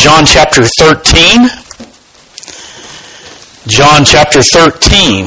John chapter 13. John chapter 13.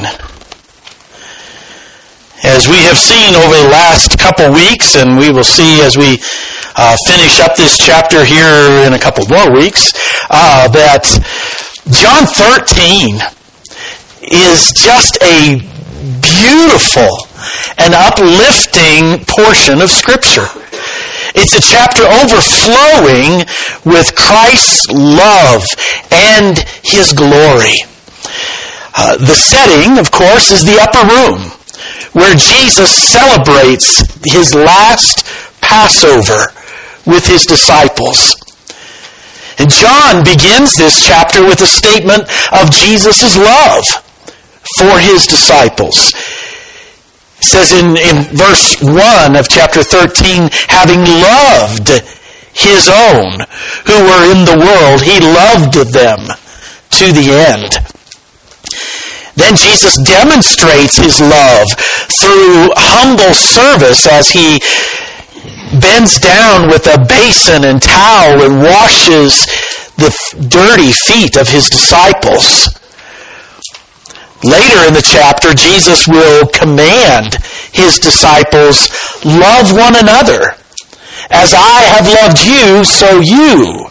As we have seen over the last couple weeks, and we will see as we finish up this chapter here in a couple more weeks, that John 13 is just a beautiful and uplifting portion of Scripture. It's a chapter overflowing with Christ's love and His glory. The setting, of course, is the upper room, where Jesus celebrates His last Passover with His disciples. And John begins this chapter with a statement of Jesus' love for His disciples. It says in verse 1 of chapter 13, having loved His own who were in the world, He loved them to the end. Then Jesus demonstrates His love through humble service as He bends down with a basin and towel and washes the dirty feet of His disciples. Later in the chapter, Jesus will command His disciples, love one another. As I have loved you, so you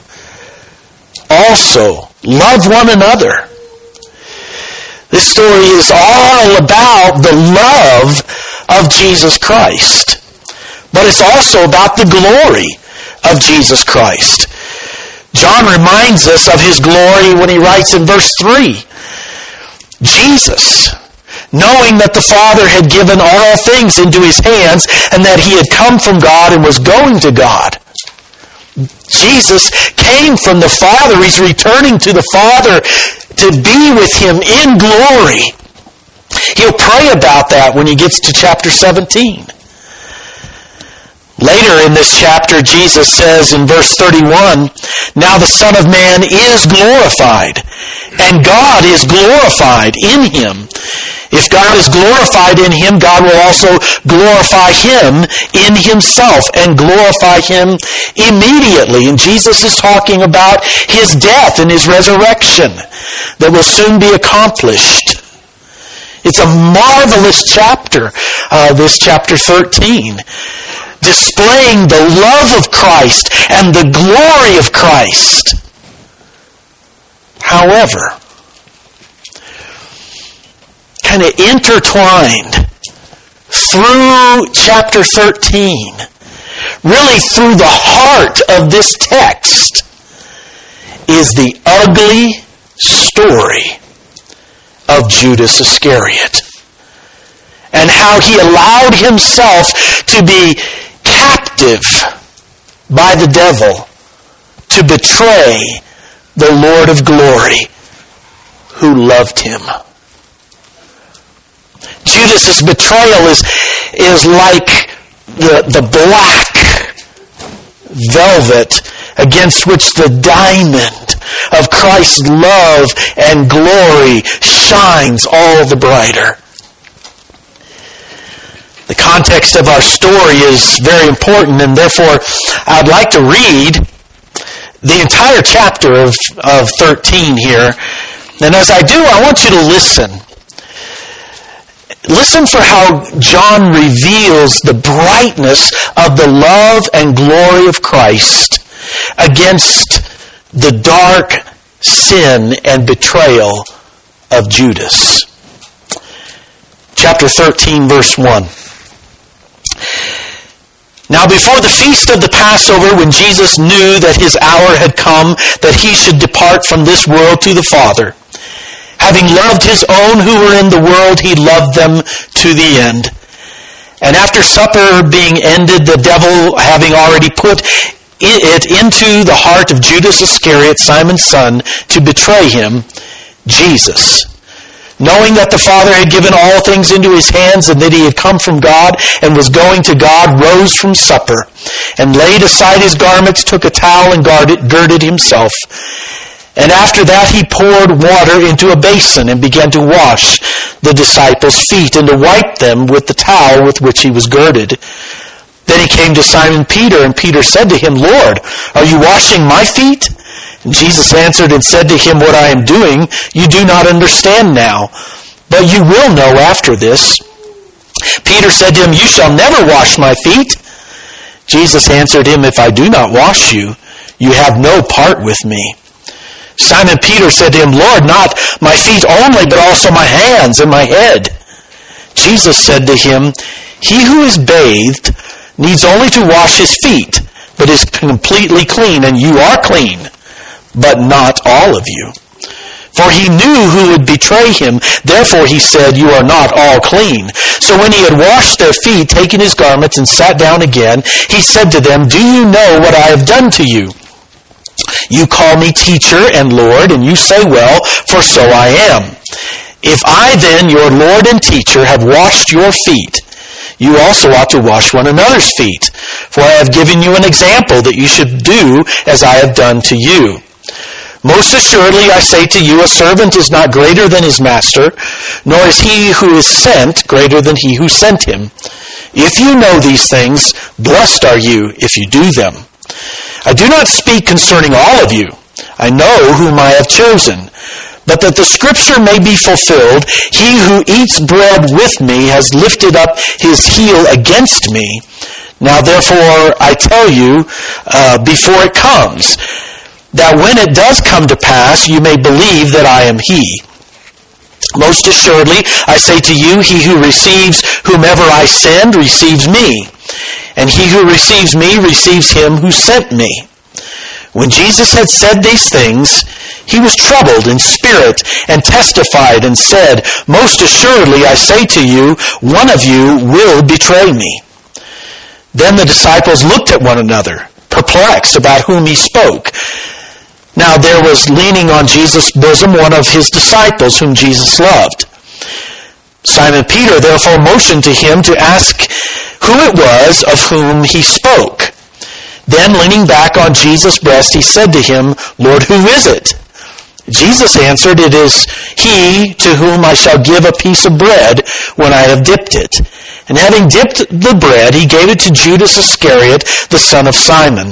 also love one another. This story is all about the love of Jesus Christ. But it's also about the glory of Jesus Christ. John reminds us of His glory when he writes in verse 3, Jesus, knowing that the Father had given all things into His hands and that He had come from God and was going to God. Jesus came from the Father. He's returning to the Father to be with Him in glory. He'll pray about that when he gets to chapter 17. Later in this chapter, Jesus says in verse 31, now the Son of Man is glorified, and God is glorified in Him. If God is glorified in Him, God will also glorify Him in Himself and glorify Him immediately. And Jesus is talking about His death and His resurrection that will soon be accomplished. It's a marvelous chapter, this chapter 13. Displaying the love of Christ and the glory of Christ. However, kind of intertwined through chapter 13, really through the heart of this text, is the ugly story of Judas Iscariot. And how he allowed himself to be captive by the devil to betray the Lord of glory who loved him. Judas's betrayal is like the black velvet against which the diamond of Christ's love and glory shines all the brighter. The context of our story is very important, and therefore I'd like to read the entire chapter of 13 here. And as I do, I want you to listen. Listen for how John reveals the brightness of the love and glory of Christ against the dark sin and betrayal of Judas. Chapter 13, verse 1. Now before the feast of the Passover, when Jesus knew that His hour had come, that He should depart from this world to the Father, having loved His own who were in the world, He loved them to the end. And after supper being ended, the devil having already put it into the heart of Judas Iscariot, Simon's son, to betray Him, Jesus, knowing that the Father had given all things into His hands and that He had come from God and was going to God, rose from supper and laid aside His garments, took a towel and girded Himself. And after that He poured water into a basin and began to wash the disciples' feet and to wipe them with the towel with which He was girded. Then He came to Simon Peter, and Peter said to Him, Lord, are you washing my feet? Jesus answered and said to him, what I am doing you do not understand now, but you will know after this. Peter said to him, you shall never wash my feet. Jesus answered him, if I do not wash you, you have no part with me. Simon Peter said to him, Lord, not my feet only, but also my hands and my head. Jesus said to him, he who is bathed needs only to wash his feet, but is completely clean, and you are clean, but not all of you. For he knew who would betray him, therefore he said, you are not all clean. So when he had washed their feet, taken his garments, and sat down again, he said to them, do you know what I have done to you? You call me teacher and Lord, and you say, well, for so I am. If I then, your Lord and teacher, have washed your feet, you also ought to wash one another's feet. For I have given you an example that you should do as I have done to you. Most assuredly, I say to you, a servant is not greater than his master, nor is he who is sent greater than he who sent him. If you know these things, blessed are you if you do them. I do not speak concerning all of you. I know whom I have chosen. But that the scripture may be fulfilled, he who eats bread with me has lifted up his heel against me. Now therefore I tell you, before it comes, that when it does come to pass, you may believe that I am he. Most assuredly, I say to you, he who receives whomever I send receives me, and he who receives me receives him who sent me. When Jesus had said these things, he was troubled in spirit and testified and said, most assuredly I say to you, one of you will betray me. Then the disciples looked at one another, perplexed about whom he spoke. Now there was leaning on Jesus' bosom one of his disciples whom Jesus loved. Simon Peter therefore motioned to him to ask who it was of whom he spoke. Then leaning back on Jesus' breast, he said to him, Lord, who is it? Jesus answered, it is he to whom I shall give a piece of bread when I have dipped it. And having dipped the bread, he gave it to Judas Iscariot, the son of Simon.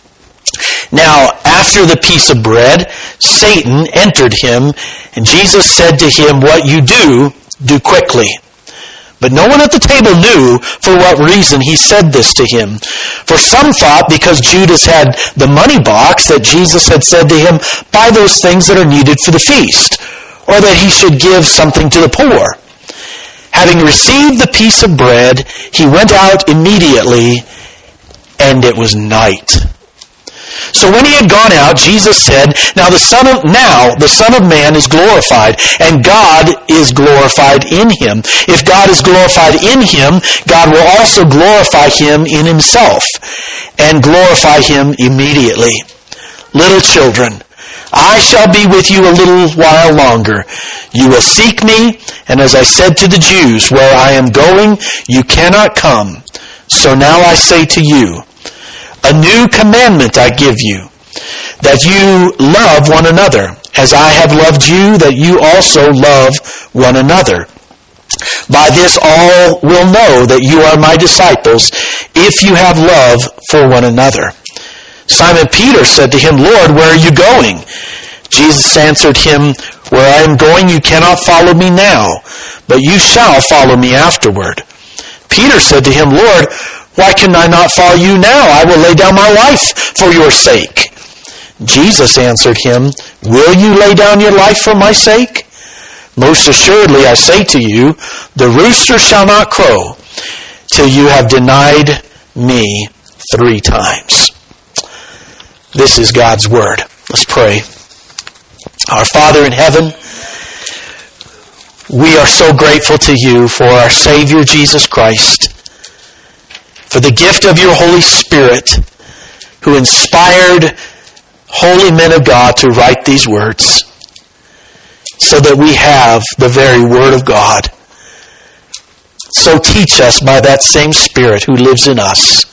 Now, after the piece of bread, Satan entered him, and Jesus said to him, what you do quickly. But no one at the table knew for what reason he said this to him. For some thought because Judas had the money box that Jesus had said to him, buy those things that are needed for the feast, or that he should give something to the poor. Having received the piece of bread, he went out immediately, and it was night. So when he had gone out, Jesus said, Now the Son of Man is glorified, and God is glorified in him. If God is glorified in him, God will also glorify him in himself, and glorify him immediately. Little children, I shall be with you a little while longer. You will seek me, and as I said to the Jews, where I am going, you cannot come. So now I say to you, a new commandment I give you, that you love one another, as I have loved you, that you also love one another. By this all will know that you are my disciples, if you have love for one another. Simon Peter said to him, Lord, where are you going? Jesus answered him, Where I am going you cannot follow me now, but you shall follow me afterward. Peter said to him, Lord, why can I not follow you now? I will lay down my life for your sake. Jesus answered him, Will you lay down your life for my sake? Most assuredly I say to you, the rooster shall not crow till you have denied me 3 times. This is God's word. Let's pray. Our Father in heaven, we are so grateful to you for our Savior Jesus Christ, for the gift of your Holy Spirit, who inspired holy men of God to write these words, so that we have the very Word of God. So teach us by that same Spirit who lives in us.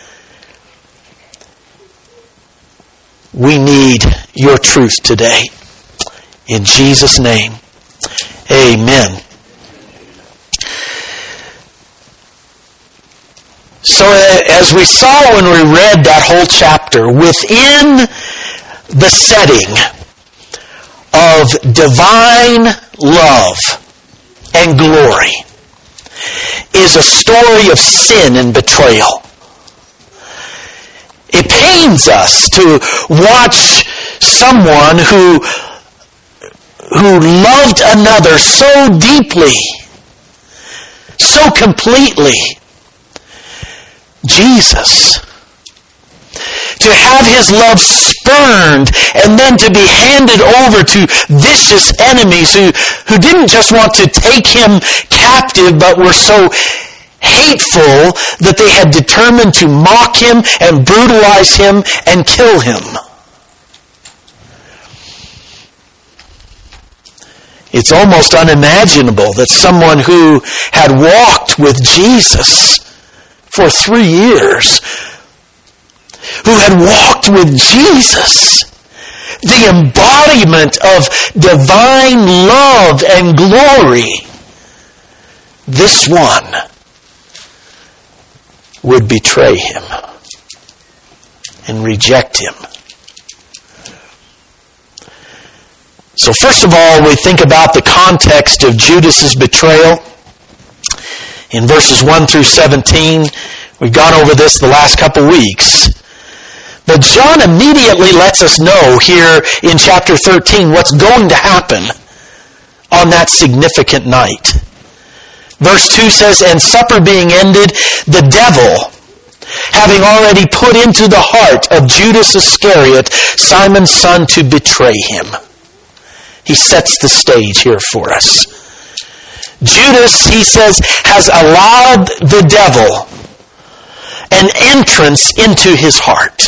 We need your truth today. In Jesus' name, amen. So as we saw when we read that whole chapter, within the setting of divine love and glory is a story of sin and betrayal. It pains us to watch someone who loved another so deeply, so completely, Jesus, to have his love spurned and then to be handed over to vicious enemies who didn't just want to take him captive but were so hateful that they had determined to mock him and brutalize him and kill him. It's almost unimaginable that someone who had walked with Jesus for 3 years, who had walked with Jesus, the embodiment of divine love and glory, this one would betray him and reject him. So first of all, we think about the context of Judas's betrayal. In verses 1 through 17, we've gone over this the last couple weeks. But John immediately lets us know here in chapter 13 what's going to happen on that significant night. Verse 2 says, "And supper being ended, the devil, having already put into the heart of Judas Iscariot, Simon's son, to betray him." He sets the stage here for us. Judas, he says, has allowed the devil an entrance into his heart.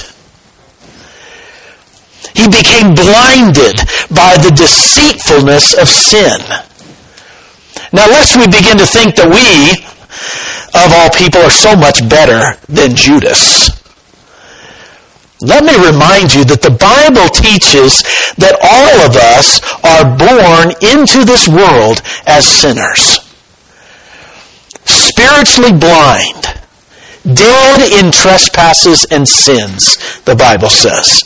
He became blinded by the deceitfulness of sin. Now, lest we begin to think that we, of all people, are so much better than Judas, let me remind you that the Bible teaches that all of us are born into this world as sinners. Spiritually blind, dead in trespasses and sins, the Bible says.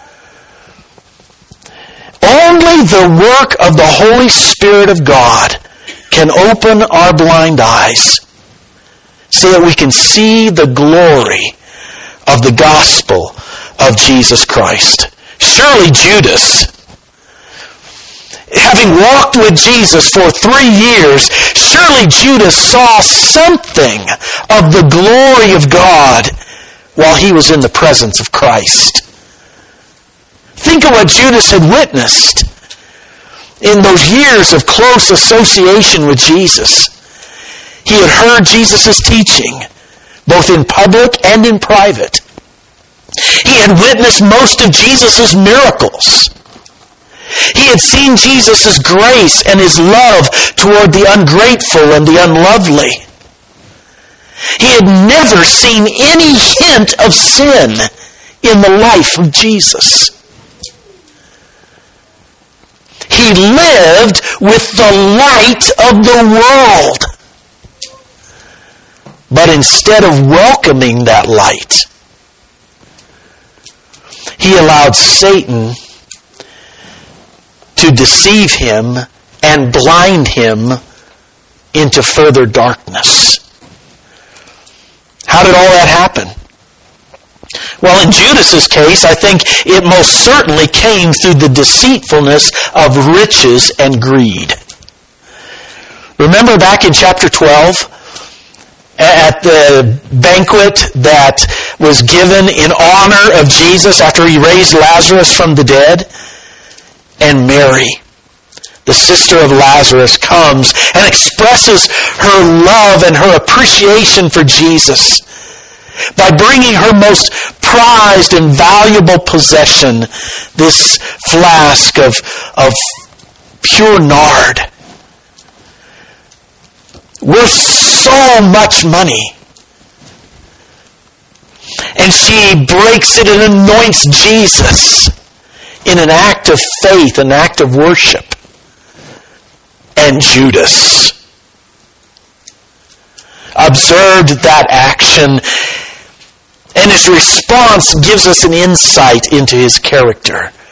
Only the work of the Holy Spirit of God can open our blind eyes so that we can see the glory of the gospel of Jesus Christ. Surely Judas, having walked with Jesus for 3 years, surely Judas saw something of the glory of God while he was in the presence of Christ. Think of what Judas had witnessed in those years of close association with Jesus. He had heard Jesus' teaching, both in public and in private. He had witnessed most of Jesus' miracles. He had seen Jesus' grace and his love toward the ungrateful and the unlovely. He had never seen any hint of sin in the life of Jesus. He lived with the light of the world. But instead of welcoming that light, he allowed Satan to deceive him and blind him into further darkness. How did all that happen? Well, in Judas's case, I think it most certainly came through the deceitfulness of riches and greed. Remember back in chapter 12, at the banquet that was given in honor of Jesus after he raised Lazarus from the dead? And Mary, the sister of Lazarus, comes and expresses her love and her appreciation for Jesus by bringing her most prized and valuable possession, this flask of pure nard, worth so much money. And she breaks it and anoints Jesus in an act of faith, an act of worship. And Judas observed that action, and his response gives us an insight into his character.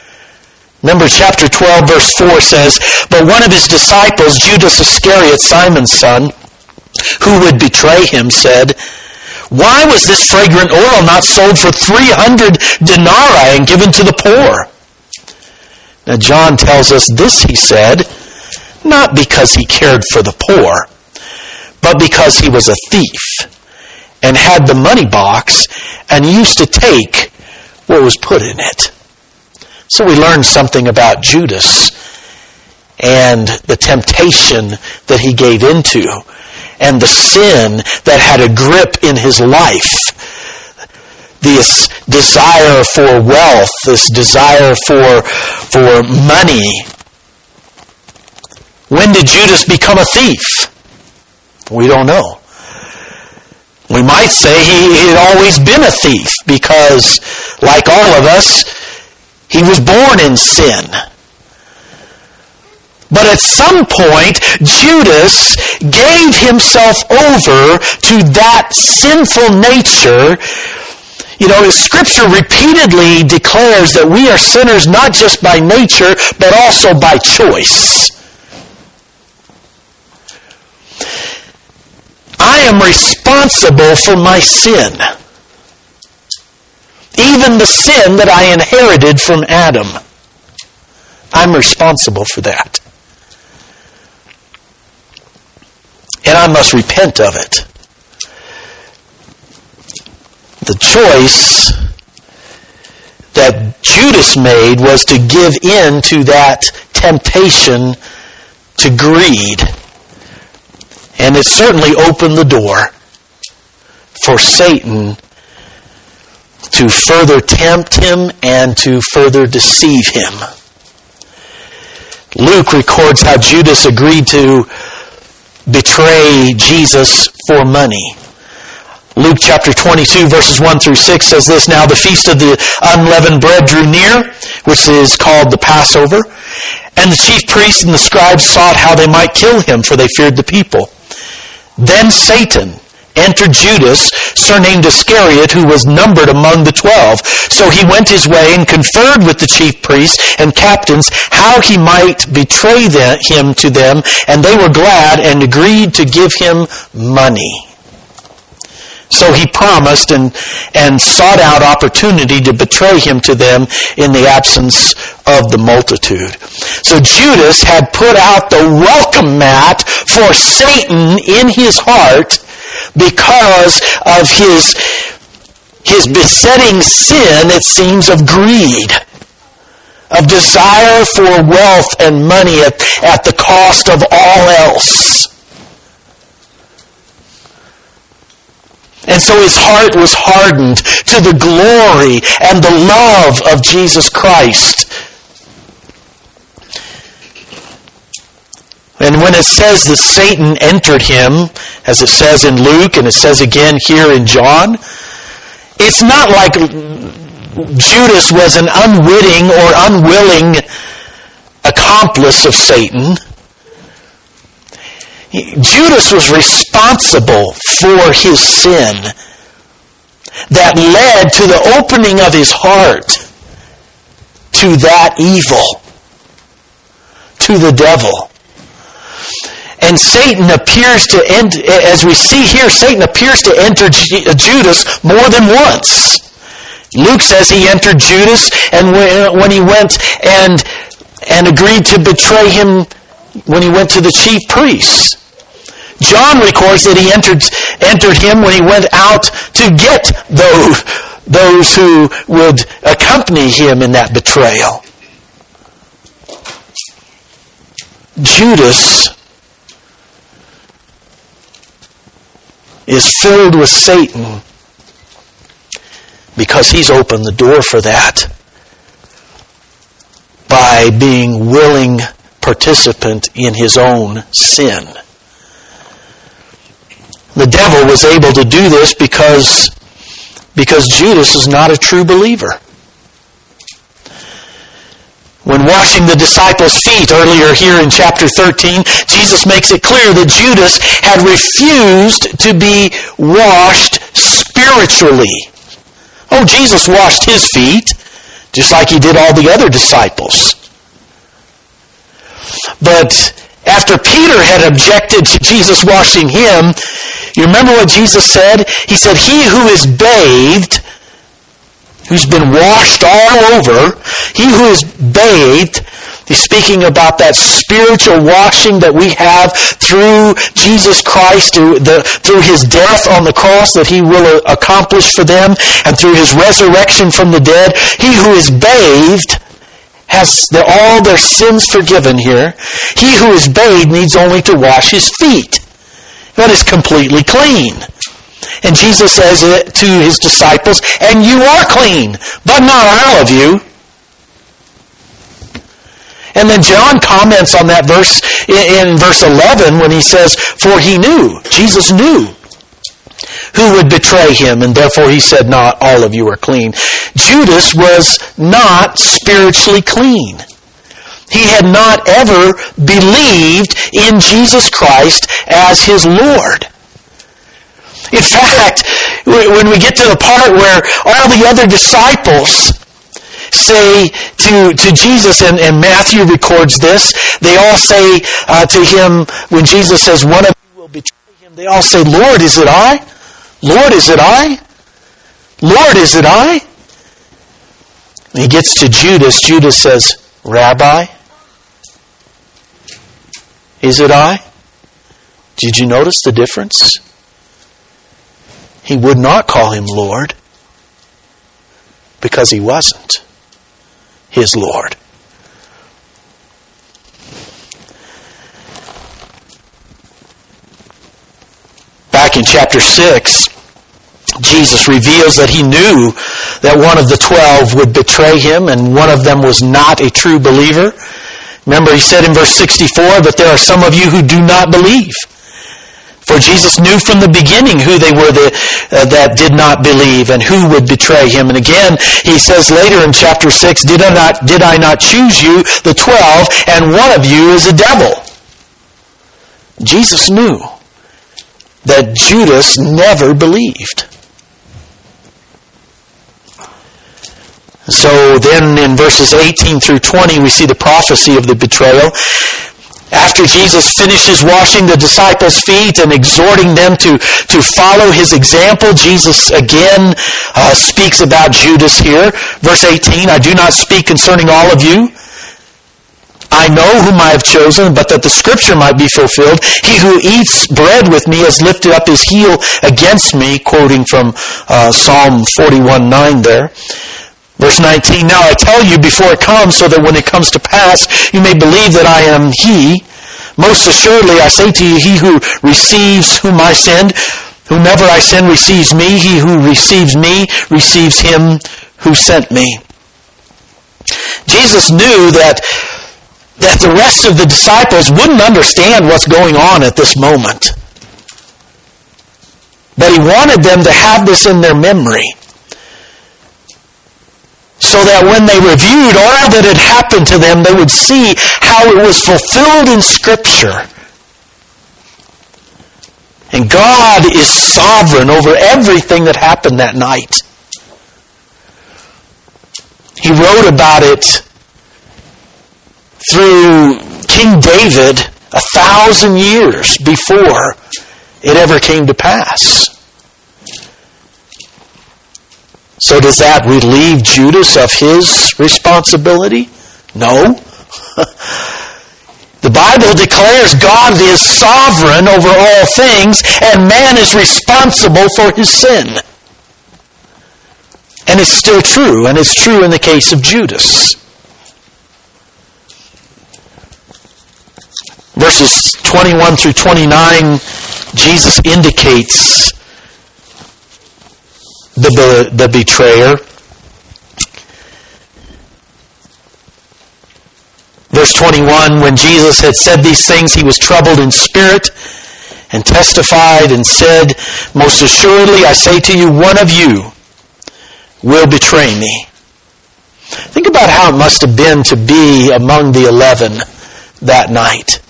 Remember chapter 12 verse 4 says, "But one of his disciples, Judas Iscariot, Simon's son, who would betray him, said, 'Why was this fragrant oil not sold for 300 denarii and given to the poor?' Now John tells us this he said, not because he cared for the poor, but because he was a thief and had the money box and used to take what was put in it." So we learned something about Judas and the temptation that he gave into and the sin that had a grip in his life. This desire for wealth, this desire for money. When did Judas become a thief? We don't know. We might say he had always been a thief because, like all of us, he was born in sin. But at some point, Judas gave himself over to that sinful nature. You know, Scripture repeatedly declares that we are sinners not just by nature, but also by choice. I am responsible for my sin. Even the sin that I inherited from Adam. I'm responsible for that. And I must repent of it. The choice that Judas made was to give in to that temptation to greed. And it certainly opened the door for Satan to further tempt him and to further deceive him. Luke records how Judas agreed to betray Jesus for money. Luke chapter 22 verses 1 through 6 says this, "Now the feast of the unleavened bread drew near, which is called the Passover. And the chief priests and the scribes sought how they might kill him, for they feared the people. Then Satan entered Judas, surnamed Iscariot, who was numbered among the 12. So he went his way and conferred with the chief priests and captains how he might betray him to them, and they were glad and agreed to give him money. So he promised and sought out opportunity to betray him to them in the absence of the multitude." So Judas had put out the welcome mat for Satan in his heart because of his besetting sin, it seems, of greed, of desire for wealth and money at the cost of all else. And so his heart was hardened to the glory and the love of Jesus Christ. And when it says that Satan entered him, as it says in Luke and it says again here in John, it's not like Judas was an unwitting or unwilling accomplice of Satan. Judas was responsible for his sin that led to the opening of his heart to that evil, to the devil. And Satan appears to enter, as we see here, Satan appears to enter Judas more than once. Luke says he entered Judas, and when he went and agreed to betray him when he went to the chief priests. John records that he entered him when he went out to get those who would accompany him in that betrayal. Judas is filled with Satan because he's opened the door for that by being willing participant in his own sin. The devil was able to do this because Judas is not a true believer. When washing the disciples' feet earlier here in chapter 13, Jesus makes it clear that Judas had refused to be washed spiritually. Oh, Jesus washed his feet, just like he did all the other disciples. But after Peter had objected to Jesus washing him, you remember what Jesus said? He said, he who is bathed, who's been washed all over, he who is bathed, he's speaking about that spiritual washing that we have through Jesus Christ, through his death on the cross that he will accomplish for them, and through his resurrection from the dead. He who is bathed has all their sins forgiven here. He who is bathed needs only to wash his feet. That is completely clean. And Jesus says it to his disciples, and you are clean, but not all of you. And then John comments on that verse in verse 11 when he says, for he knew, Jesus knew who would betray him, and therefore he said, not all of you are clean. Judas was not spiritually clean. He had not ever believed in Jesus Christ as his Lord. In fact, when we get to the part where all the other disciples say to Jesus, and Matthew records this, they all say to him, when Jesus says, one of you will betray him, they all say, Lord, is it I? Lord, is it I? Lord, is it I? When he gets to Judas, Judas says, Rabbi, is it I? Did you notice the difference? He would not call him Lord because he wasn't his Lord. Back in chapter 6, Jesus reveals that he knew that one of the 12 would betray him, and one of them was not a true believer. Remember, he said in verse 64, but there are some of you who do not believe. For Jesus knew from the beginning who they were that did not believe and who would betray him. And again, he says later in chapter 6, did I not choose you, the 12, and one of you is a devil? Jesus knew that Judas never believed. So then in verses 18 through 20, we see the prophecy of the betrayal. After Jesus finishes washing the disciples' feet and exhorting them to follow his example, Jesus again speaks about Judas here. Verse 18, I do not speak concerning all of you. I know whom I have chosen, but that the scripture might be fulfilled. He who eats bread with me has lifted up his heel against me, quoting from Psalm 41:9 there. Verse 19, now I tell you before it comes, so that when it comes to pass, you may believe that I am he. Most assuredly, I say to you, he who receives whom I send, whomever I send receives me. He who receives me receives him who sent me. Jesus knew that the rest of the disciples wouldn't understand what's going on at this moment. But he wanted them to have this in their memory, so that when they reviewed all that had happened to them, they would see how it was fulfilled in Scripture. And God is sovereign over everything that happened that night. He wrote about it through King David 1,000 years before it ever came to pass. So does that relieve Judas of his responsibility? No. The Bible declares God is sovereign over all things, and man is responsible for his sin. And it's still true, and it's true in the case of Judas. Verses 21 through 29, Jesus indicates the betrayer. Verse 21, when Jesus had said these things, he was troubled in spirit and testified and said, most assuredly I say to you, one of you will betray me. Think about how it must have been to be among the 11 that night.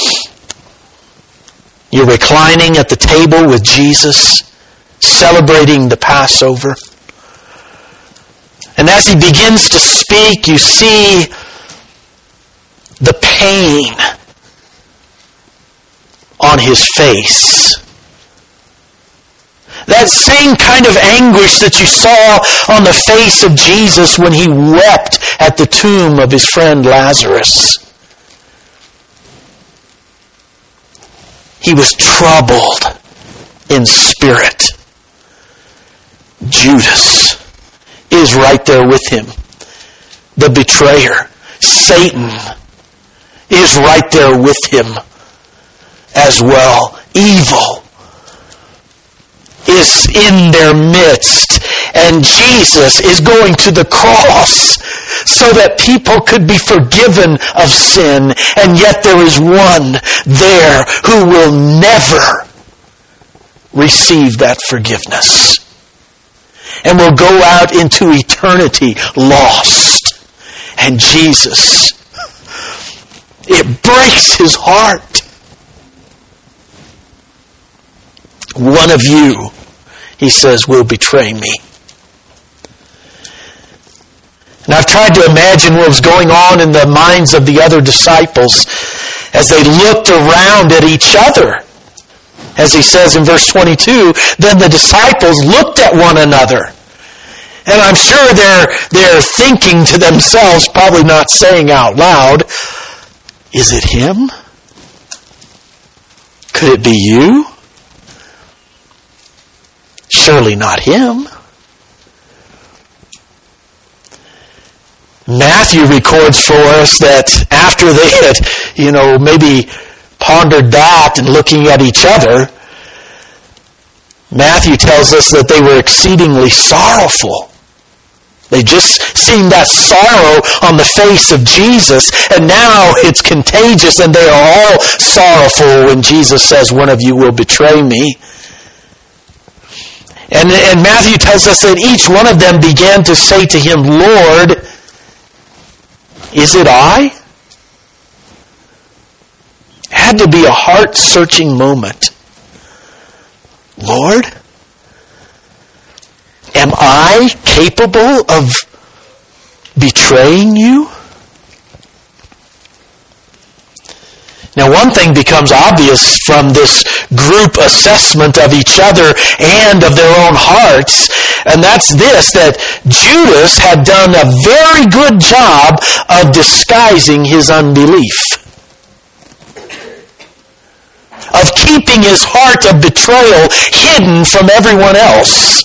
You're reclining at the table with Jesus, celebrating the Passover. And as he begins to speak, you see the pain on his face. That same kind of anguish that you saw on the face of Jesus when he wept at the tomb of his friend Lazarus. He was troubled in spirit. Judas is right there with him. The betrayer, Satan, is right there with him as well. Evil is in their midst. And Jesus is going to the cross so that people could be forgiven of sin. And yet there is one there who will never receive that forgiveness and will go out into eternity lost. And Jesus, it breaks his heart. One of you, he says, will betray me. And I've tried to imagine what was going on in the minds of the other disciples as they looked around at each other. As he says in verse 22, then the disciples looked at one another. And I'm sure they're thinking to themselves, probably not saying out loud, is it him? Could it be you? Surely not him. Matthew records for us that after they had, maybe pondered that and looking at each other, Matthew tells us that they were exceedingly sorrowful. They just seen that sorrow on the face of Jesus, and now it's contagious, and they are all sorrowful when Jesus says, one of you will betray me. And Matthew tells us that each one of them began to say to him, Lord, is it I? It had to be a heart-searching moment. Lord, am I capable of betraying you? Now, one thing becomes obvious from this group assessment of each other and of their own hearts, and that's this, that Judas had done a very good job of disguising his unbelief, of keeping his heart of betrayal hidden from everyone else.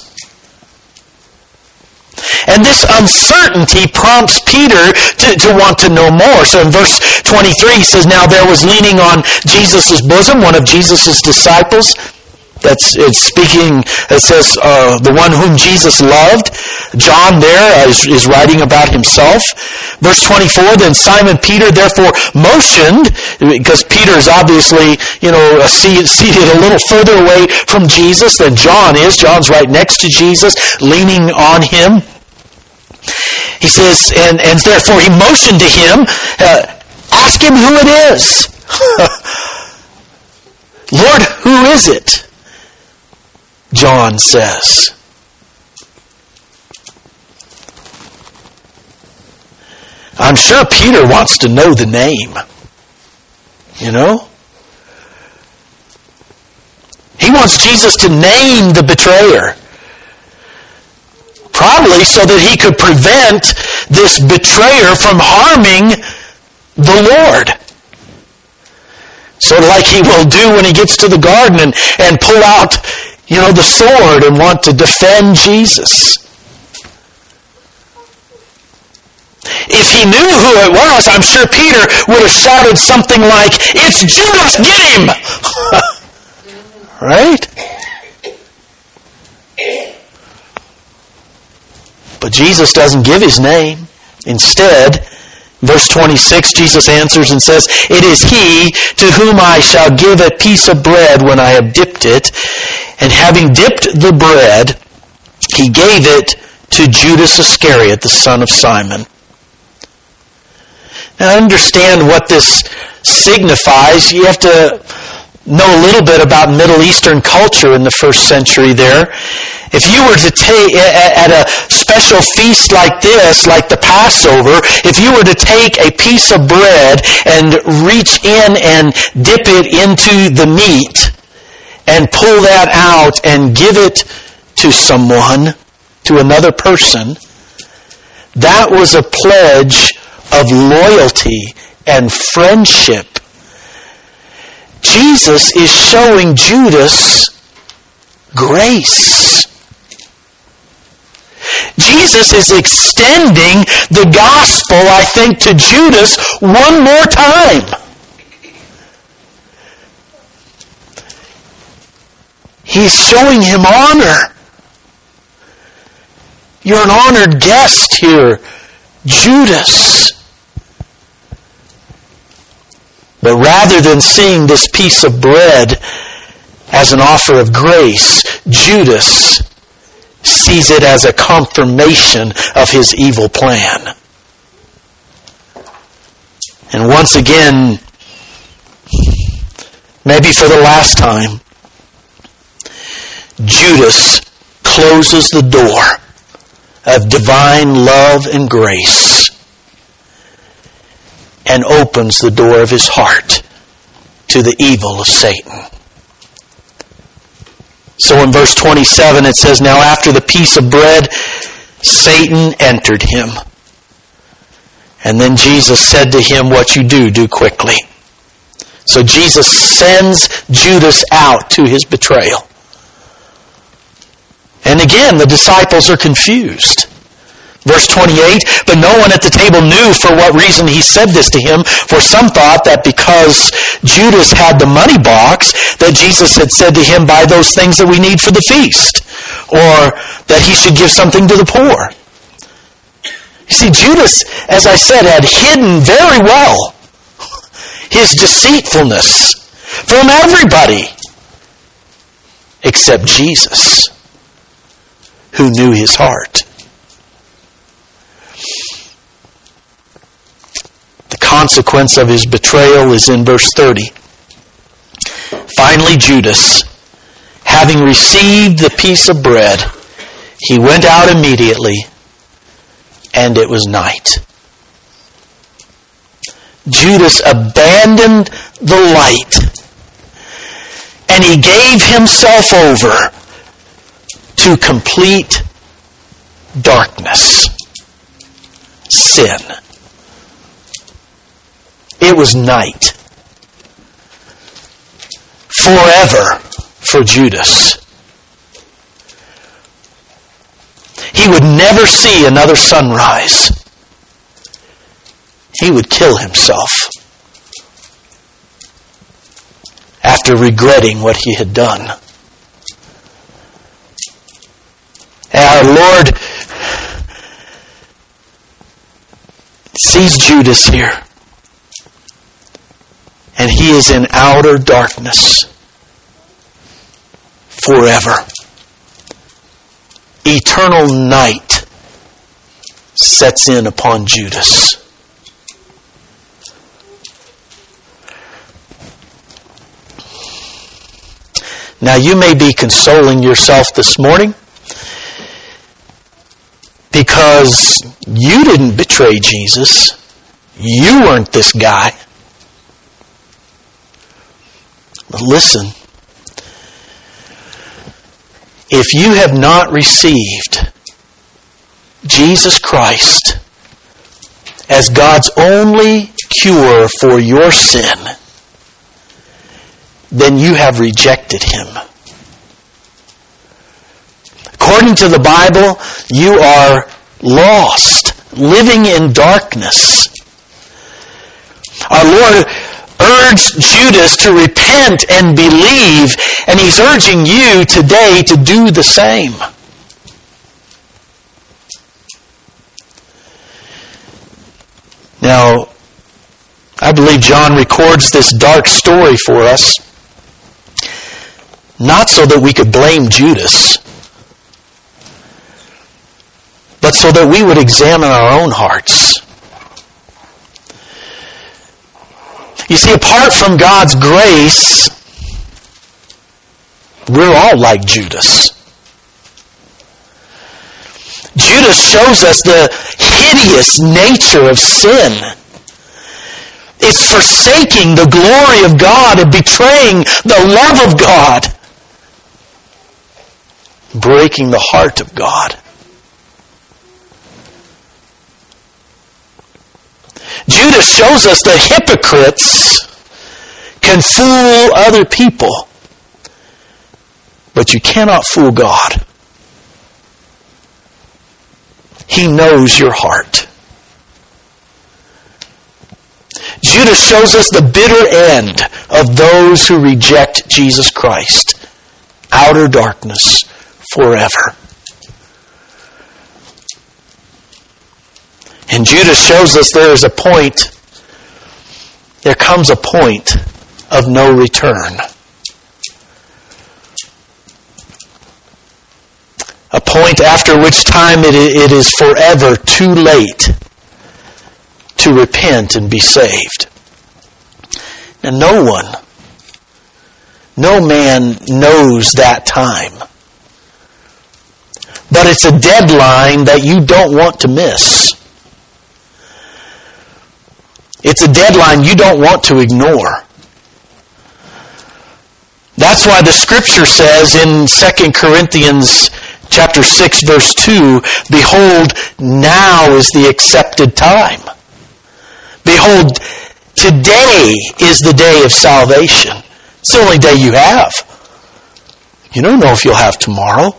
And this uncertainty prompts Peter to want to know more. So in verse 23 he says, now there was leaning on Jesus' bosom, one of Jesus' disciples. It's speaking, it says, the one whom Jesus loved. John there is writing about himself. Verse 24, then Simon Peter therefore motioned, because Peter is obviously, seated a little further away from Jesus than John is. John's right next to Jesus, leaning on him. He says, and therefore he motioned to him, ask him who it is. Lord, who is it? John says. I'm sure Peter wants to know the name. He wants Jesus to name the betrayer. Probably so that he could prevent this betrayer from harming the Lord. Sort of like he will do when he gets to the garden and pull out, the sword and want to defend Jesus. If he knew who it was, I'm sure Peter would have shouted something like, it's Judas, get him! Right? But Jesus doesn't give his name. Instead, verse 26, Jesus answers and says, it is he to whom I shall give a piece of bread when I have dipped it. And having dipped the bread, he gave it to Judas Iscariot, the son of Simon. Now, understand what this signifies. You have to know a little bit about Middle Eastern culture in the first century there. If you were to take, at a special feast like this, like the Passover, if you were to take a piece of bread and reach in and dip it into the meat and pull that out and give it to someone, to another person, that was a pledge of loyalty and friendship. Jesus is showing Judas grace. Jesus is extending the gospel, I think, to Judas one more time. He's showing him honor. You're an honored guest here, Judas. But rather than seeing this piece of bread as an offer of grace, Judas sees it as a confirmation of his evil plan. And once again, maybe for the last time, Judas closes the door of divine love and grace and opens the door of his heart to the evil of Satan. So in verse 27 it says, "Now after the piece of bread, Satan entered him. And then Jesus said to him, 'What you do quickly.'" So Jesus sends Judas out to his betrayal. And again, the disciples are confused. Verse 28, "But no one at the table knew for what reason he said this to him, for some thought that because Judas had the money box, that Jesus had said to him, 'Buy those things that we need for the feast,' or that he should give something to the poor." You see, Judas, as I said, had hidden very well his deceitfulness from everybody except Jesus, who knew his heart. The consequence of his betrayal is in verse 30. "Finally Judas, having received the piece of bread, he went out immediately, and it was night." Judas abandoned the light, and he gave himself over to complete darkness, sin. It was night. Forever for Judas. He would never see another sunrise. He would kill himself after regretting what he had done. And our Lord sees Judas here. And he is in outer darkness forever. Eternal night sets in upon Judas. Now you may be consoling yourself this morning because you didn't betray Jesus. You weren't this guy. But listen, if you have not received Jesus Christ as God's only cure for your sin, then you have rejected Him. According to the Bible, you are lost, living in darkness. Our Lord urged Judas to repent and believe, and He's urging you today to do the same. Now, I believe John records this dark story for us, not so that we could blame Judas, but so that we would examine our own hearts. You see, apart from God's grace, We're all like Judas. Judas shows us the hideous nature of sin. It's forsaking the glory of God and betraying the love of God. Breaking the heart of God. Judas shows us that hypocrites can fool other people, but you cannot fool God. He knows your heart. Judas shows us the bitter end of those who reject Jesus Christ. Outer darkness forever. And Judas shows us there comes a point of no return. A point after which time it is forever too late to repent and be saved. And no man knows that time. But it's a deadline that you don't want to miss. It's a deadline you don't want to ignore. That's why the Scripture says in 2 Corinthians chapter 6, verse 2, "Behold, now is the accepted time. Behold, today is the day of salvation." It's the only day you have. You don't know if you'll have tomorrow.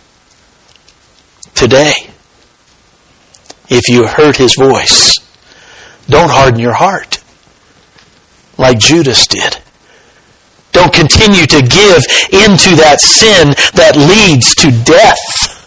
Today, if you heard His voice, don't harden your heart like Judas did. Don't continue to give into that sin that leads to death,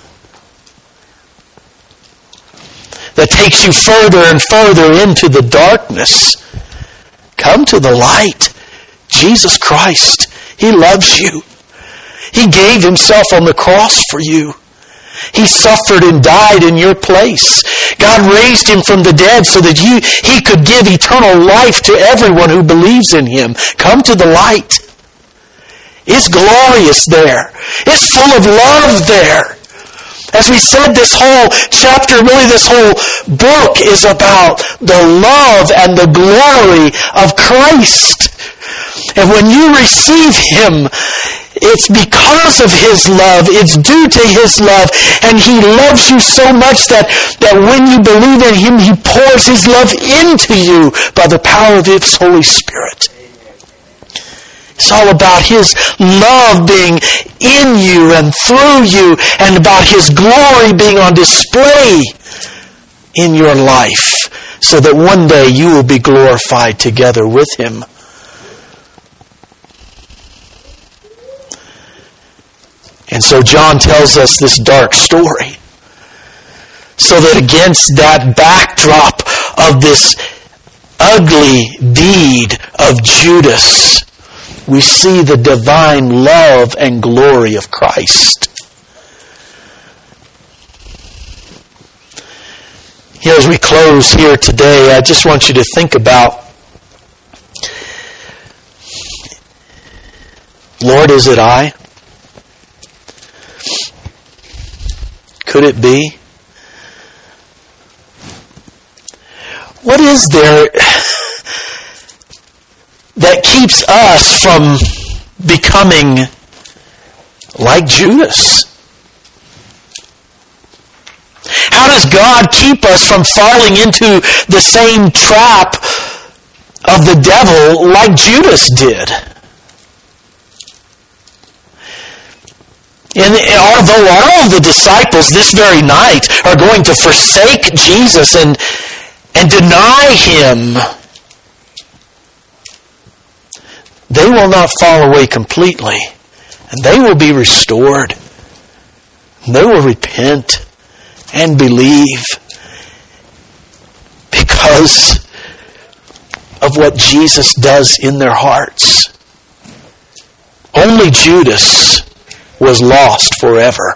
that takes you further and further into the darkness. Come to the light. Jesus Christ, He loves you. He gave Himself on the cross for you. He suffered and died in your place. God raised Him from the dead so that He could give eternal life to everyone who believes in Him. Come to the light. It's glorious there. It's full of love there. As we said, this whole chapter, really this whole book is about the love and the glory of Christ. And when you receive Him, it's because of His love. It's due to His love. And He loves you so much that when you believe in Him, He pours His love into you by the power of His Holy Spirit. It's all about His love being in you and through you, and about His glory being on display in your life, so that one day you will be glorified together with Him. And so John tells us this dark story, so that against that backdrop of this ugly deed of Judas, we see the divine love and glory of Christ. As we close here today, I just want you to think about, Lord, is it I? Could it be? What is there that keeps us from becoming like Judas? How does God keep us from falling into the same trap of the devil like Judas did? And although all of the disciples this very night are going to forsake Jesus and deny Him, they will not fall away completely, and they will be restored. They will repent and believe because of what Jesus does in their hearts. Only Judas was lost forever.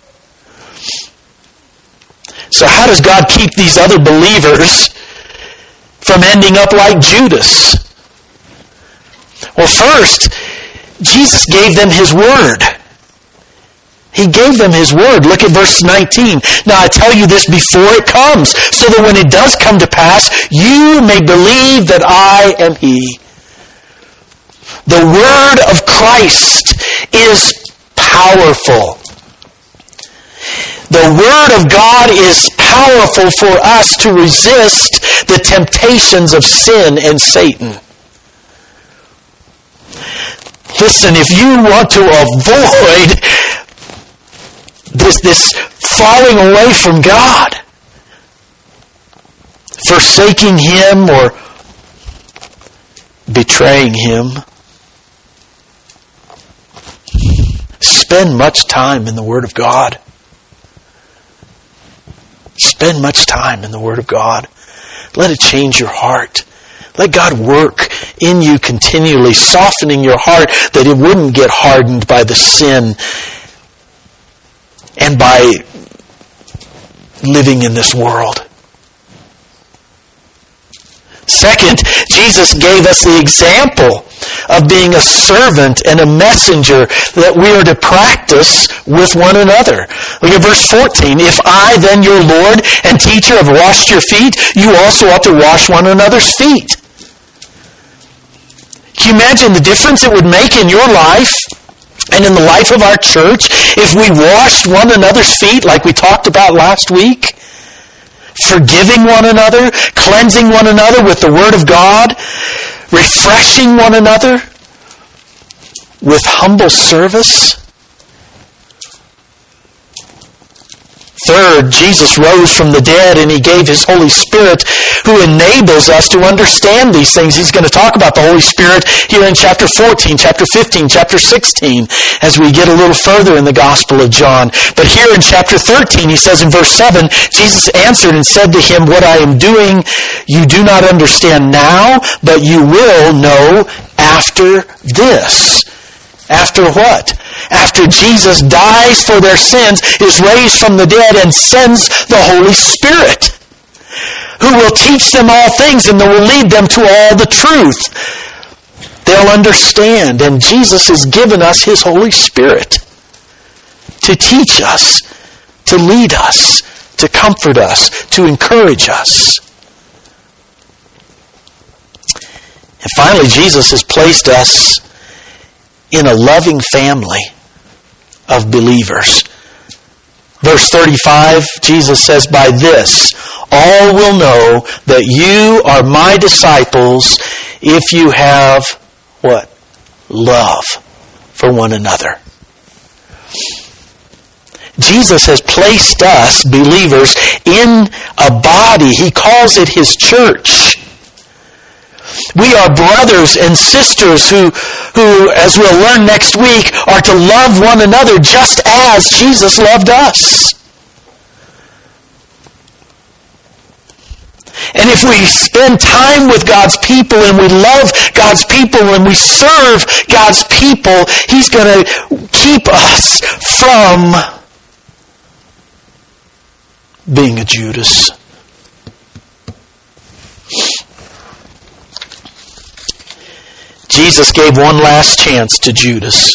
So how does God keep these other believers from ending up like Judas? Well, first, Jesus gave them His Word. He gave them His Word. Look at verse 19. Now I tell you this before it comes, so that when it does come to pass, you may believe that I am He. The Word of Christ is powerful. The Word of God is powerful for us to resist the temptations of sin and Satan. Listen, if you want to avoid this falling away from God, forsaking Him or betraying Him, spend much time in the Word of God. Spend much time in the Word of God. Let it change your heart. Let God work in you continually, softening your heart that it wouldn't get hardened by the sin and by living in this world. Second, Jesus gave us the example of being a servant and a messenger that we are to practice with one another. Look at verse 14. If I, then your Lord and teacher, have washed your feet, you also ought to wash one another's feet. Can you imagine the difference it would make in your life and in the life of our church if we washed one another's feet like we talked about last week? Forgiving one another, cleansing one another with the Word of God, refreshing one another with humble service. Third, Jesus rose from the dead and He gave His Holy Spirit who enables us to understand these things. He's going to talk about the Holy Spirit here in chapter 14, chapter 15, chapter 16 as we get a little further in the Gospel of John. But here in chapter 13, He says in verse 7, Jesus answered and said to him, what I am doing you do not understand now, but you will know after this. After what? After Jesus dies for their sins, is raised from the dead, and sends the Holy Spirit, who will teach them all things and will lead them to all the truth. They'll understand, and Jesus has given us His Holy Spirit to teach us, to lead us, to comfort us, to encourage us. And finally, Jesus has placed us in a loving family of believers. Verse 35, Jesus says, by this all will know that you are my disciples if you have what? Love for one another. Jesus has placed us, believers, in a body. He calls it His church. We are brothers and sisters who, as we'll learn next week, are to love one another just as Jesus loved us. And if we spend time with God's people and we love God's people and we serve God's people, He's going to keep us from being a Judas. Jesus gave one last chance to Judas.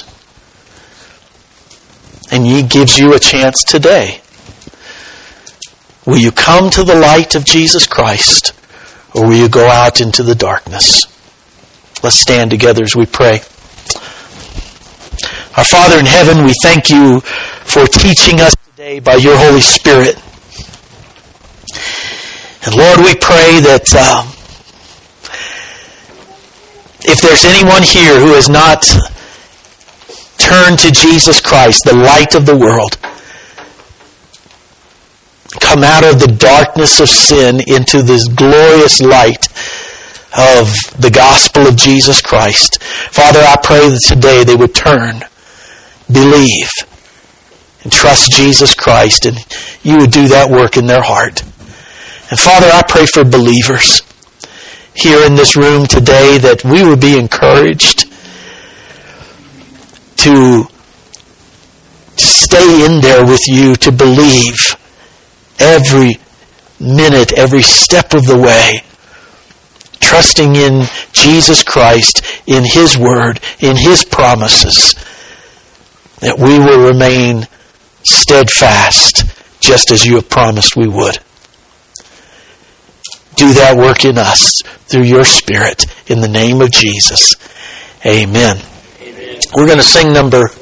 And He gives you a chance today. Will you come to the light of Jesus Christ, or will you go out into the darkness? Let's stand together as we pray. Our Father in heaven, we thank You for teaching us today by Your Holy Spirit. And Lord, we pray that if there's anyone here who has not turned to Jesus Christ, the light of the world, come out of the darkness of sin into this glorious light of the gospel of Jesus Christ, Father, I pray that today they would turn, believe, and trust Jesus Christ, and You would do that work in their heart. And Father, I pray for believers here in this room today that we would be encouraged to stay in there with You, to believe every minute, every step of the way, trusting in Jesus Christ, in His Word, in His promises, that we will remain steadfast, just as You have promised we would. Do that work in us through Your Spirit, in the name of Jesus. Amen. We're going to sing number